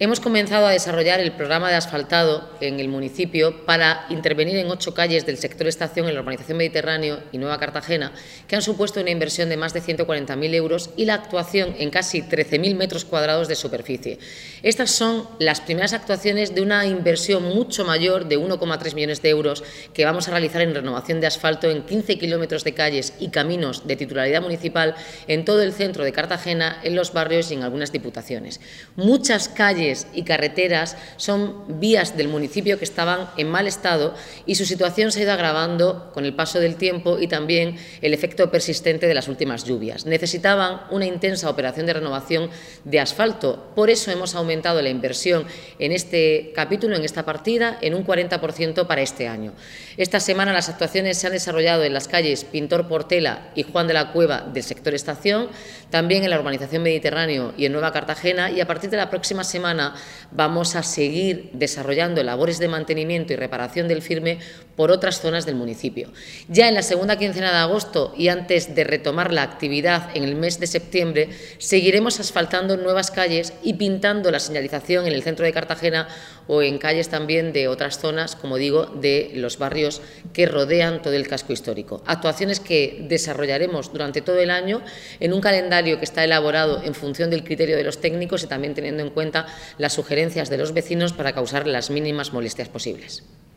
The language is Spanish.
Hemos comenzado a desarrollar el programa de asfaltado en el municipio para intervenir en 8 calles del sector estación en la urbanización Mediterráneo y Nueva Cartagena, que han supuesto una inversión de más de 140.000 euros y la actuación en casi 13.000 metros cuadrados de superficie. Estas son las primeras actuaciones de una inversión mucho mayor de 1,3 millones de euros que vamos a realizar en renovación de asfalto en 15 kilómetros de calles y caminos de titularidad municipal en todo el centro de Cartagena, en los barrios y en algunas diputaciones. Muchas calles y carreteras son vías del municipio que estaban en mal estado y su situación se ha ido agravando con el paso del tiempo y también el efecto persistente de las últimas lluvias. Necesitaban una intensa operación de renovación de asfalto. Por eso hemos aumentado la inversión en este capítulo, en esta partida, en un 40% para este año. Esta semana las actuaciones se han desarrollado en las calles Pintor Portela y Juan de la Cueva del sector estación, también en la urbanización Mediterráneo y en Nueva Cartagena, y a partir de la próxima semana vamos a seguir desarrollando labores de mantenimiento y reparación del firme por otras zonas del municipio. Ya en la segunda quincena de agosto y antes de retomar la actividad en el mes de septiembre, seguiremos asfaltando nuevas calles y pintando la señalización en el centro de Cartagena o en calles también de otras zonas, como digo, de los barrios que rodean todo el casco histórico. Actuaciones que desarrollaremos durante todo el año en un calendario que está elaborado en función del criterio de los técnicos y también teniendo en cuenta las sugerencias de los vecinos para causar las mínimas molestias posibles.